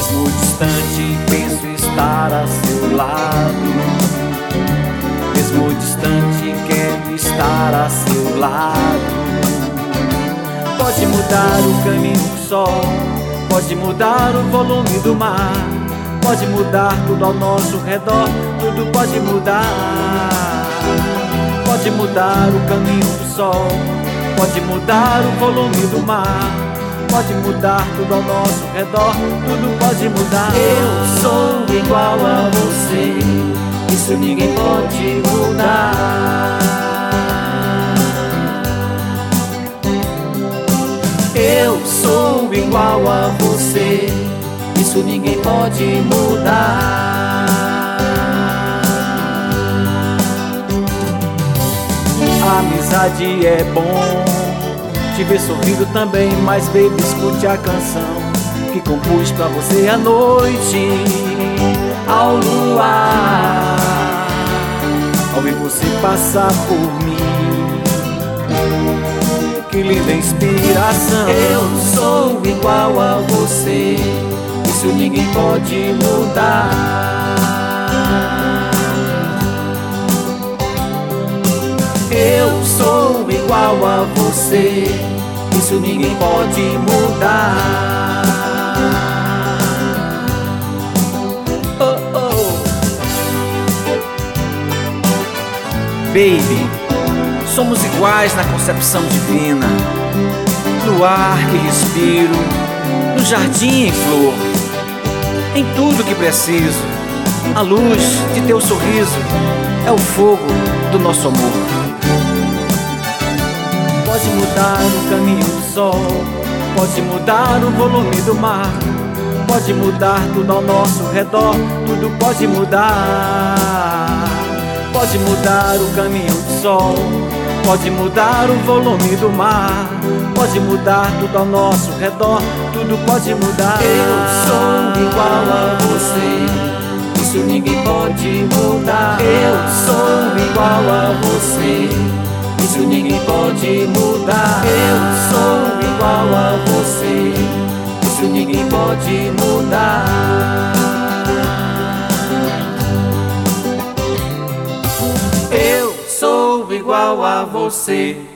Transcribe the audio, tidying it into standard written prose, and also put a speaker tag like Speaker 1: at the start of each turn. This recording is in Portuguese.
Speaker 1: Mesmo distante, penso estar a seu lado. Mesmo distante, quero estar a seu lado. Pode mudar o caminho do sol, pode mudar o volume do mar, pode mudar tudo ao nosso redor, tudo pode mudar. Pode mudar o caminho do sol, pode mudar o volume do mar, pode mudar tudo ao nosso redor, tudo pode mudar.
Speaker 2: Eu sou igual a você, isso ninguém pode mudar. Eu sou igual a você, isso ninguém pode mudar.
Speaker 1: A amizade é bom, te ver sorrindo também, mas baby, escute a canção que compus pra você à noite, ao luar, ao ver você passar por mim. Que linda inspiração.
Speaker 2: Eu sou igual a você, isso ninguém pode mudar. Eu sou igual a você, isso ninguém pode mudar.
Speaker 1: Oh, oh. Baby, somos iguais na concepção divina, no ar que respiro, no jardim em flor, em tudo que preciso. A luz de teu sorriso é o fogo do nosso amor. Pode mudar o caminho do sol, pode mudar o volume do mar, pode mudar tudo ao nosso redor, tudo pode mudar. Pode mudar o caminho do sol, pode mudar o volume do mar, pode mudar tudo ao nosso redor, tudo pode mudar.
Speaker 2: Eu sou igual a você, isso ninguém pode mudar. Eu sou igual a você, isso ninguém pode mudar. Eu sou igual a você, isso ninguém pode mudar. Eu sou igual a você,